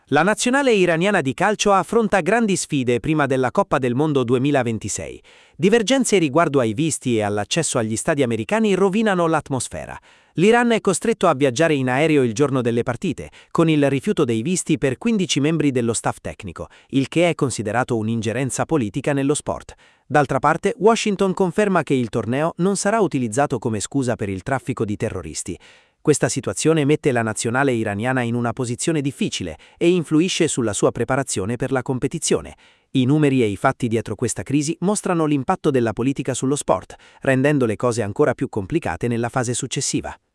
La nazionale iraniana di calcio affronta grandi sfide prima della Coppa del Mondo 2026. Divergenze riguardo ai visti e all'accesso agli stadi americani rovinano l'atmosfera. L'Iran è costretto a viaggiare in aereo il giorno delle partite, con il rifiuto dei visti per 15 membri dello staff tecnico, il che è considerato un'ingerenza politica nello sport. D'altra parte, Washington conferma che il torneo non sarà utilizzato come scusa per il traffico di terroristi. Questa situazione mette la nazionale iraniana in una posizione difficile e influisce sulla sua preparazione per la competizione. I numeri e i fatti dietro questa crisi mostrano l'impatto della politica sullo sport, rendendo le cose ancora più complicate nella fase successiva.